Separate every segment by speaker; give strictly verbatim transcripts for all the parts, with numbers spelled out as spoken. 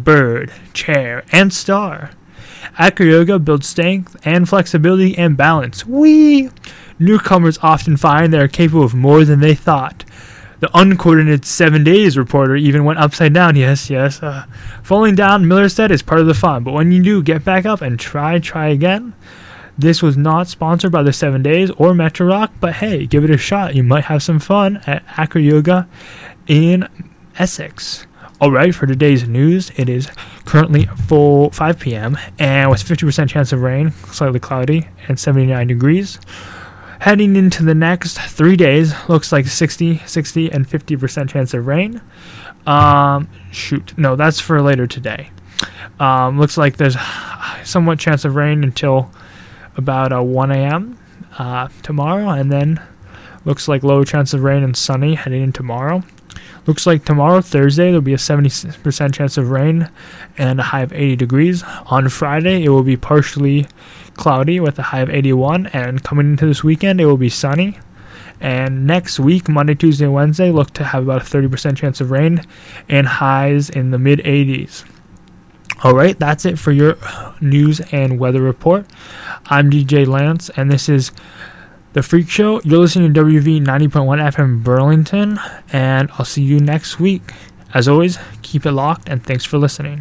Speaker 1: bird, chair, and star. Acro Yoga builds strength and flexibility and balance. Whee! Newcomers often find they are capable of more than they thought. The uncoordinated seven days reporter even went upside down. Yes, yes. Uh, falling down, Miller said, is part of the fun. But when you do, get back up and try, try again. This was not sponsored by the seven days or Metro Rock, but hey, give it a shot. You might have some fun at Acro Yoga in Essex. Alright, for today's news, it is currently full five p.m. and with fifty percent chance of rain, slightly cloudy, and seventy-nine degrees. Heading into the next three days, looks like sixty, sixty, and fifty percent chance of rain. Um, shoot, no, that's for later today. Um, looks like there's somewhat chance of rain until about uh, one a.m. Uh, tomorrow, and then looks like low chance of rain and sunny heading in tomorrow. Looks like tomorrow, Thursday, there'll be a seventy percent chance of rain and a high of eighty degrees. On Friday, it will be partially cloudy with a high of eighty-one, and coming into this weekend, it will be sunny. And next week, Monday, Tuesday, and Wednesday, look to have about a thirty percent chance of rain and highs in the mid eighties. Alright, that's it for your news and weather report. I'm D J Lance, and this is The Freak Show. You're listening to W V ninety point one F M Burlington, and I'll see you next week. As always, keep it locked, and thanks for listening.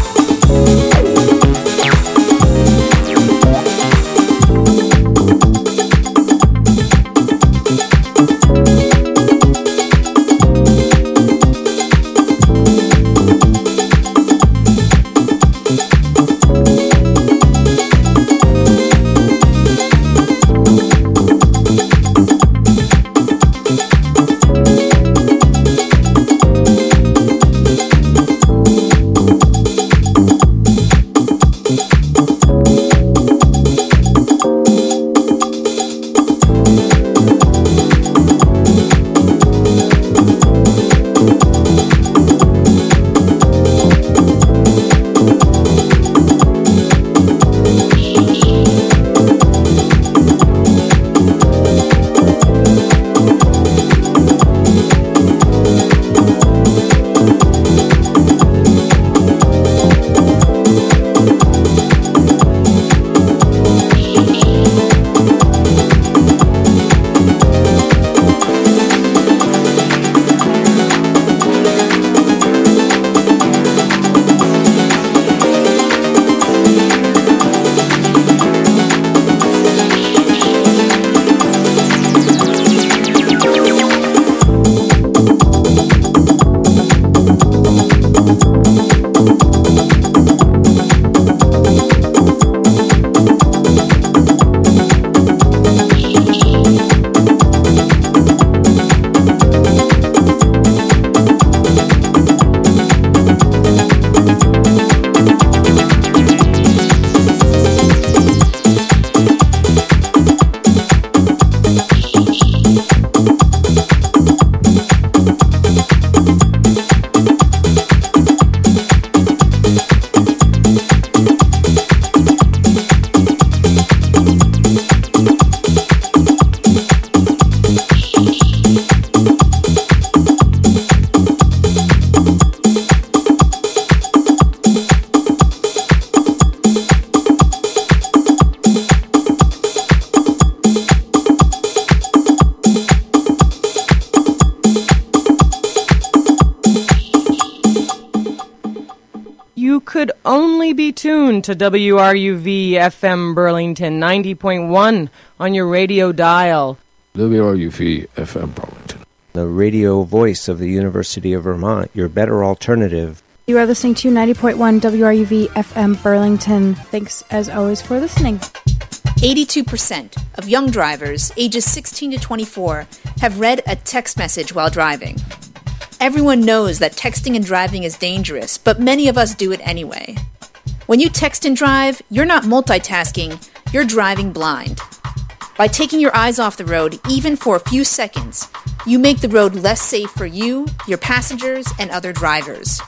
Speaker 2: Could only be tuned to W R U V F M Burlington ninety point one on your radio dial.
Speaker 3: W R U V F M Burlington,
Speaker 4: the radio voice of the University of Vermont, your better alternative.
Speaker 5: You are listening to ninety point one W R U V F M Burlington. Thanks as always for listening.
Speaker 6: eighty-two percent of young drivers ages sixteen to twenty-four have read a text message while driving. Everyone knows that texting and driving is dangerous, but many of us do it anyway. When you text and drive, you're not multitasking, you're driving blind. By taking your eyes off the road, even for a few seconds, you make the road less safe for you, your passengers, and other drivers.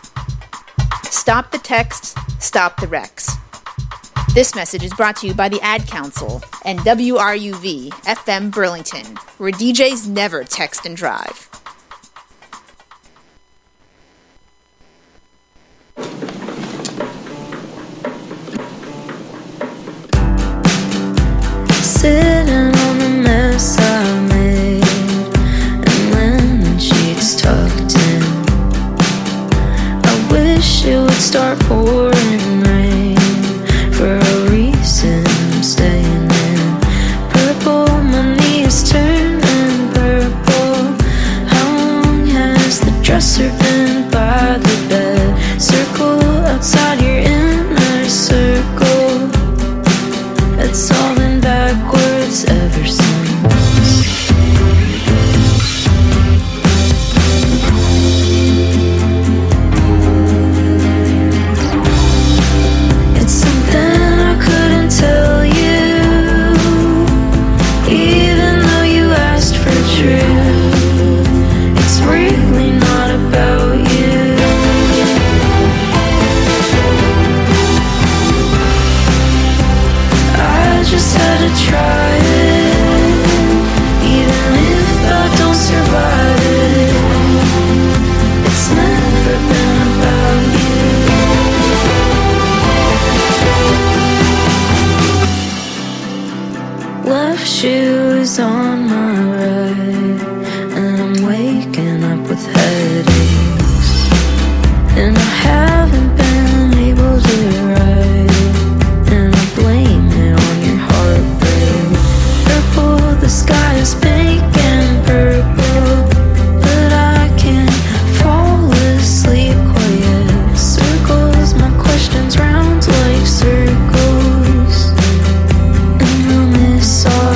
Speaker 6: Stop the texts, stop the wrecks. This message is brought to you by the Ad Council and W R U V F M Burlington, where D Js never text and drive.
Speaker 7: it would start pouring rain. For a reason I'm staying in purple, my knees turning purple. How long has the dresser been by the bed? Circle outside your inner circle. It's all been backwards ever since. Shoes on my right, and I'm waking up with headaches, and I haven't been able to write, and I blame it on your heartbreak. Purple, the sky is pink and purple, but I can't fall asleep quiet. Circles, my questions round like circles, and I'll miss all.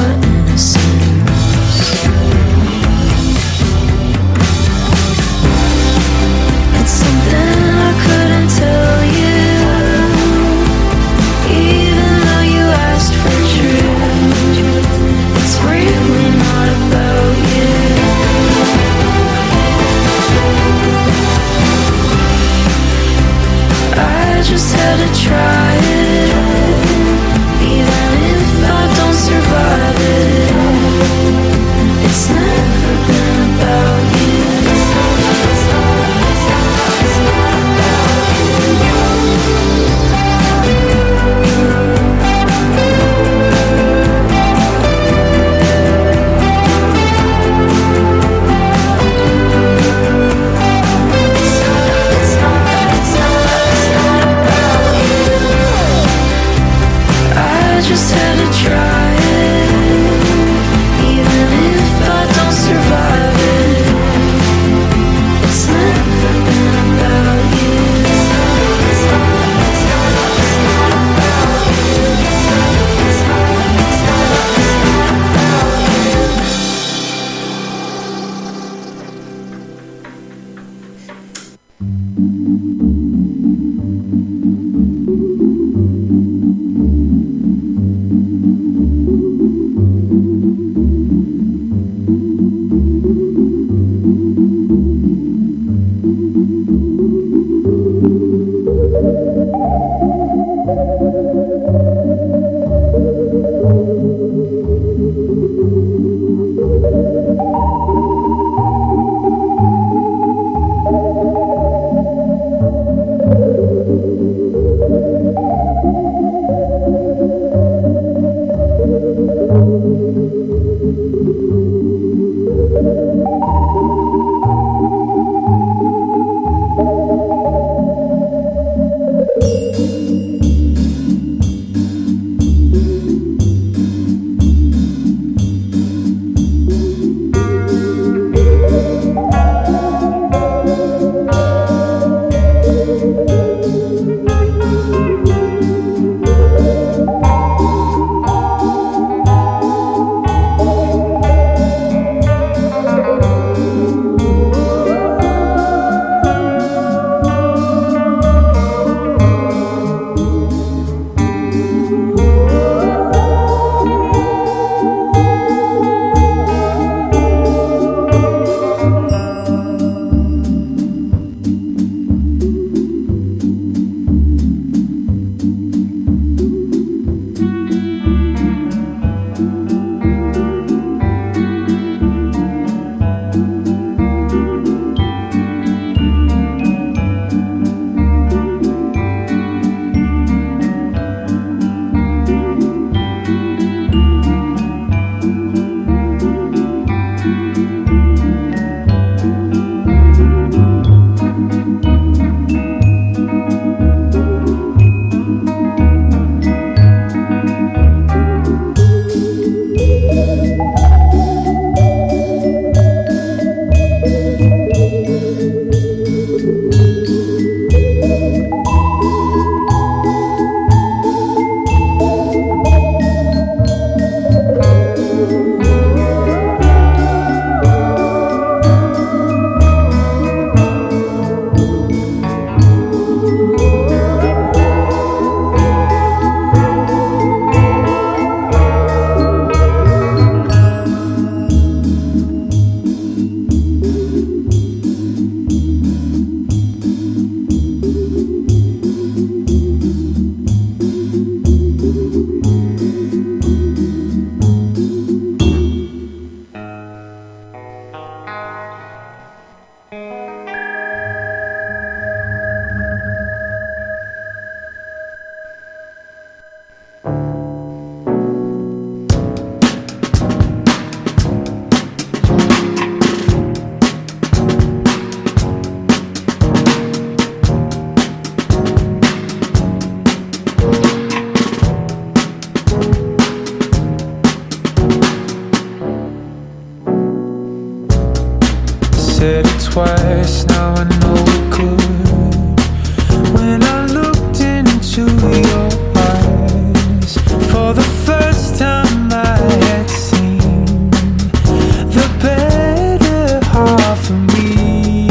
Speaker 8: Said it twice, now I know it could. When I looked into your eyes, for the first time I had seen the better half of me.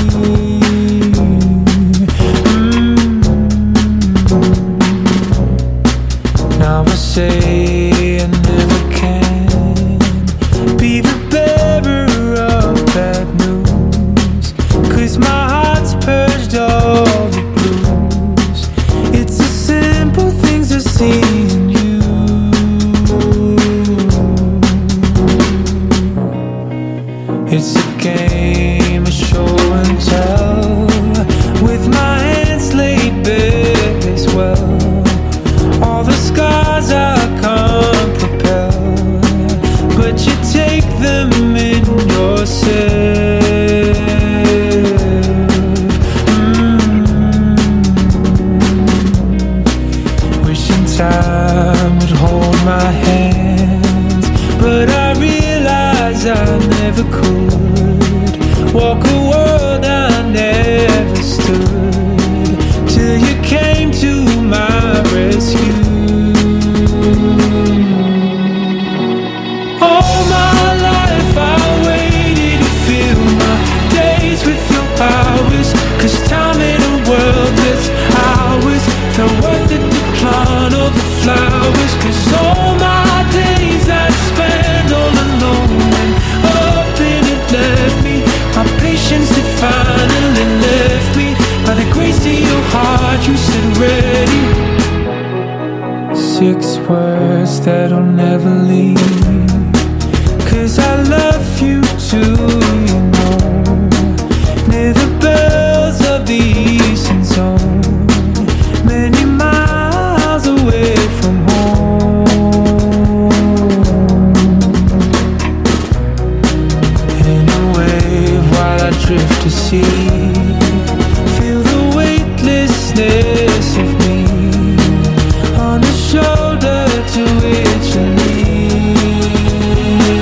Speaker 8: Mm. Now I say I never can be the bearer of bad news. Cause my heart's purged all the blues. It's the simple things I see in you. It's a game of show and tell, with my hands laid bare as well. All the scars I can't propel, but you take them in yourself. Time would hold my hands, but I realize I never could walk a world I never stood, till you came to my rescue. All my life I waited to fill my days with your hours, cause time in a world that's ours felt worth it to plant all the flowers. Cause all my days I spent all alone, and up and it left me. My patience had finally left me. By the grace of your heart you said ready. Six words that'll never leave, cause I love you too, you know. Near the bells of the eastern zone, many miles away from home. In a wave while I drift to sea, feel the weightlessness of me on the shoulder to which you lean.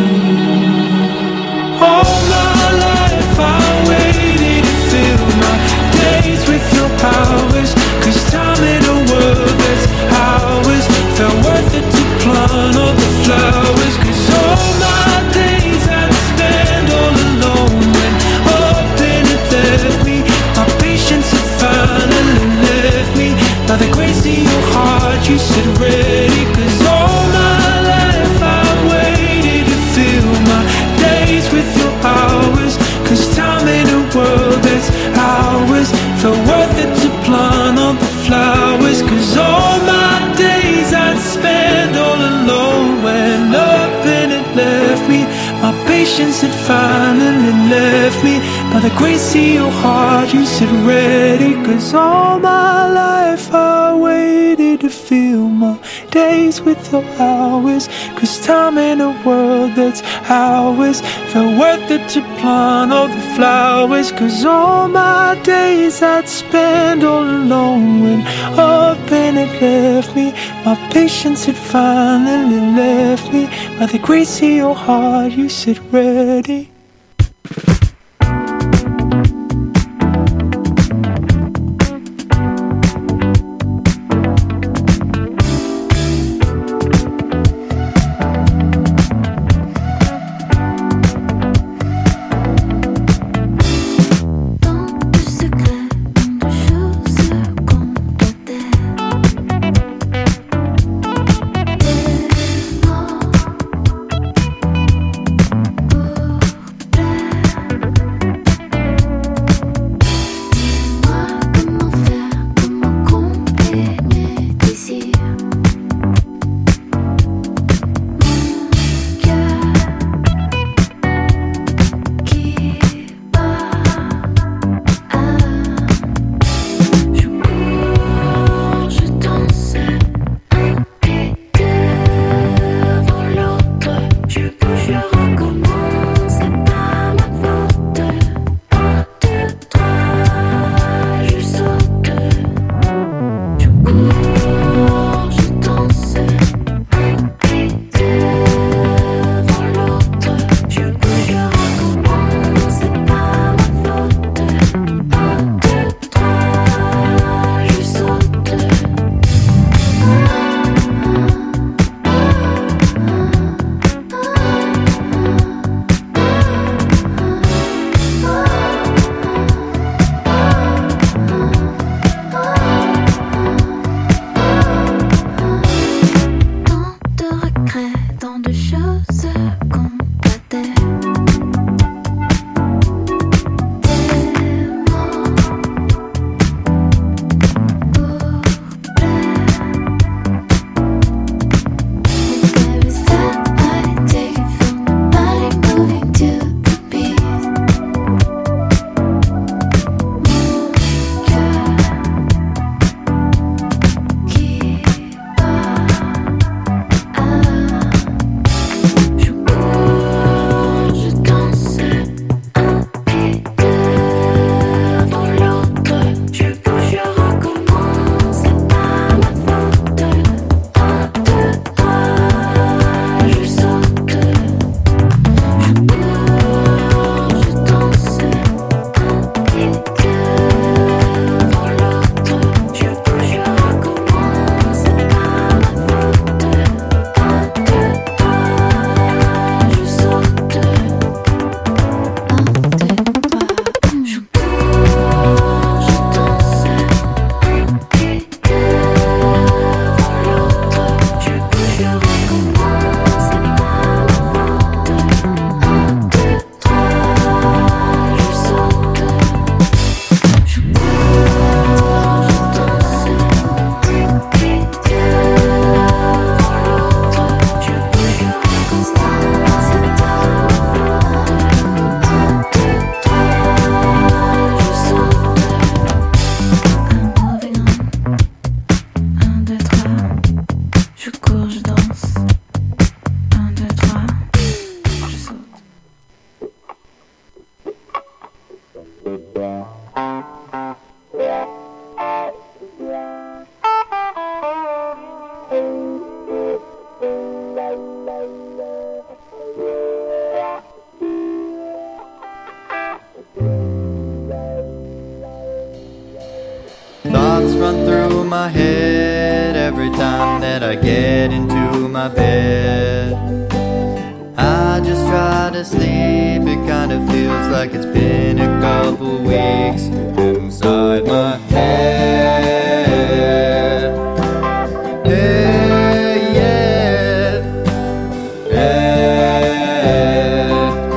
Speaker 8: All my life I waited to fill my days with your powers, cause time in a world that's ours felt worth it to plant all the flowers. Cause all my days I'd spend all alone, when up and it left me. My patience had finally left me. By the grace of your heart you said ready. Cause all my life I waited to fill my days with your hours, cause time in a world that's ours felt worth it to plant all the flowers. Cause all my days I'd spend all alone, when up and it left me. My patience had finally left me. By the grace of your heart you said ready. Cause all my life I waited to fill my days with your hours, cause time in a world that's ours felt worth it to plant all the flowers. Cause all my days I'd spend all alone, when up and it left me. My patience had finally left me. By the grace of your heart you said ready.
Speaker 9: Thoughts run through my head every time that I get into my bed. I just try to sleep, it kind of feels like it's been a couple weeks inside my head. Hey, yeah. Hey,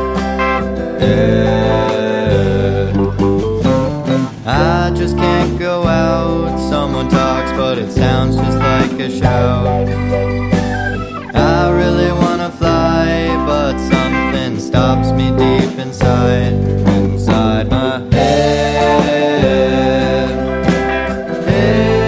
Speaker 9: hey. I just can't go out. Someone talks, but it sounds just like a shout. I really wanna fly, but something stops me deep inside.